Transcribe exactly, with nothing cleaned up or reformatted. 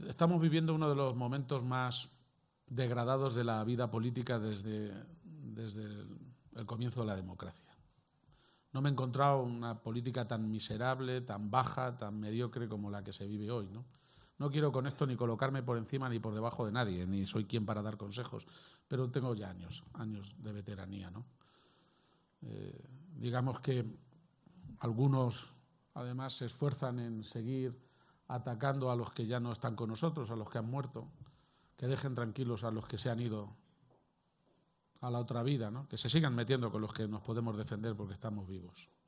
estamos viviendo uno de los momentos más degradados de la vida política desde, desde el, el comienzo de la democracia. No me he encontrado una política tan miserable, tan baja, tan mediocre como la que se vive hoy, ¿no? No quiero con esto ni colocarme por encima ni por debajo de nadie, ni soy quien para dar consejos, pero tengo ya años, años de veteranía, ¿no? Eh, digamos que algunos, además, se esfuerzan en seguir atacando a los que ya no están con nosotros, a los que han muerto, que dejen tranquilos a los que se han ido a la otra vida, ¿no? Que se sigan metiendo con los que nos podemos defender porque estamos vivos.